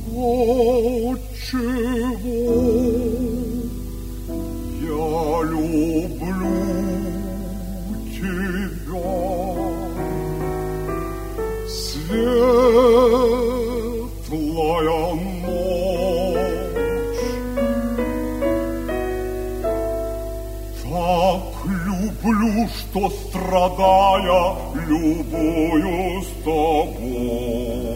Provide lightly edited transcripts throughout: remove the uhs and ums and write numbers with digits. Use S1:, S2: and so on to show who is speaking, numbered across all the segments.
S1: Отчего я люблю тебя, светлая ночь, так люблю, что страдая, любую с тобой.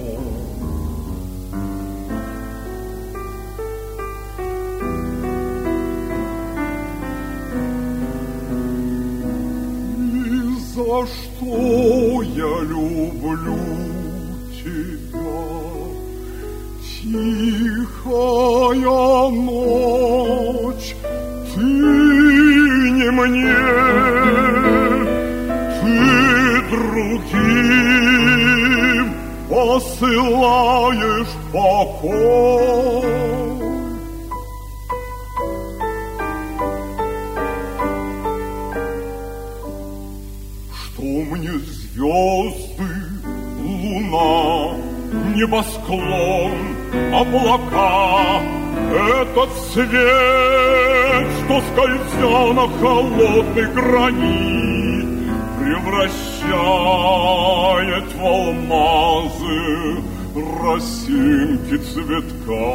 S1: За что я люблю тебя, тихая ночь, ты не мне, ты другим посылаешь покой. Мне звезды, луна, небосклон, облака, этот свет, что скользя на холодный гранит, превращает в алмазы росинки цветка.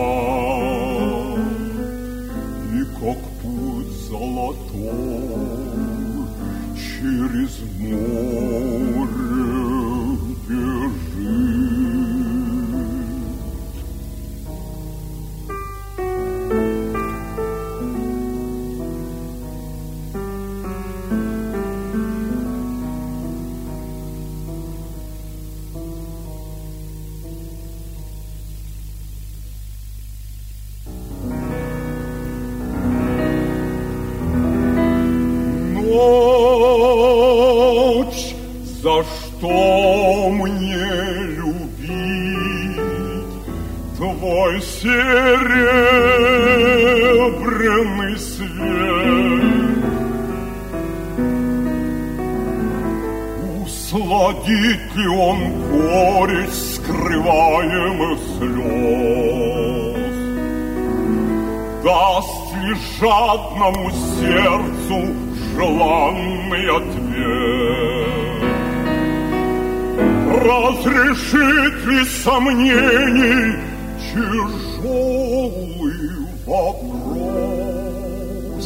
S1: И как путь золотой через море бежит. Ночь, за что мне любить твой серебряный свет? Усладит ли он горечь скрываемых слез? Даст ли жадному сердцу желанный ответ? Разрешит ли сомнений тяжелый вопрос?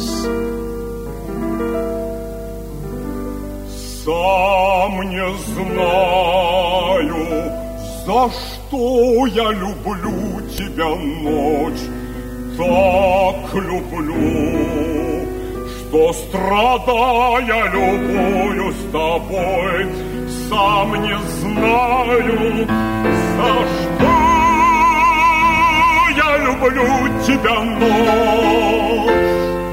S1: Сам не знаю, за что я люблю тебя, ночь, так люблю, что, страдая, любую с тобой, сам не знаю, за что я люблю тебя, ночь.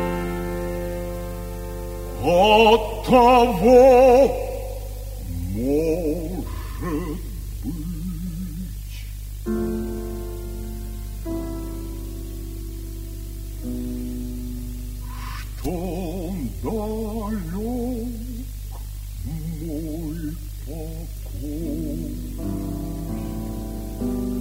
S1: От того, может быть, что далек мой покой.